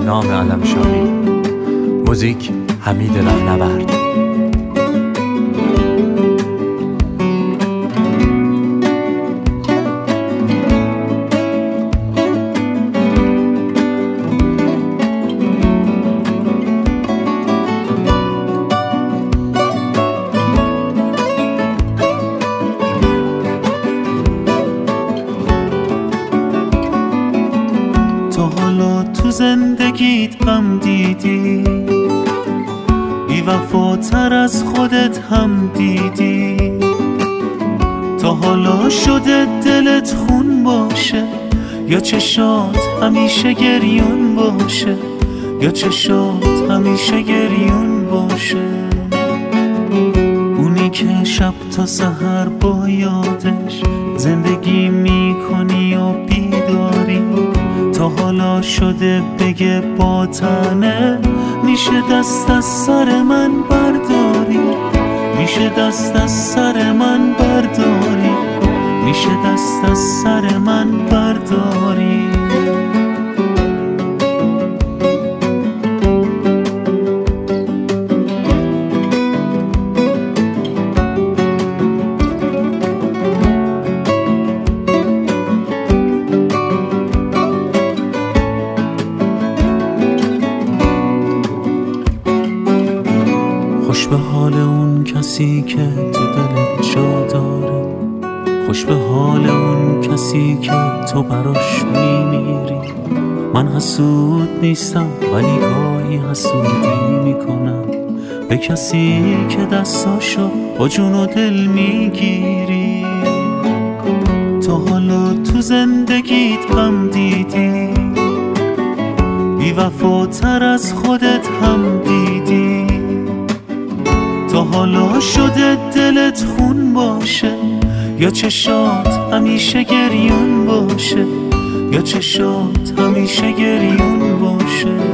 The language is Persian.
نام علمشاهی. موزیک حمید رهنورد. تو زندگیت غم دیدی، بی وفاتر از خودت هم دیدی. تا حالا شده دلت خون باشه، یا چشات همیشه گریون باشه، یا چشات همیشه گریون باشه. اونی که شب تا سحر با یادش زندگی میکنی و بیداری. تا حالا شده بگه با تنه، میشه دست از سر من برداری، میشه دست از سر من برداری، میشه دست از سر من برداری. خوش به حال اون کسی که تو دلت جا داره، خوش به حال اون کسی که تو براش میمیری. من حسود نیستم ولی گاهی حسودی میکنم به کسی که دستاشو با جون و دل میگیری. تا حالا تو زندگیت غم دیدی، بی وفاتر از خودت هم دیدی. تا حالا شده دلت خون باشه، یا چشات همیشه گریون باشه، یا چشات همیشه گریون باشه.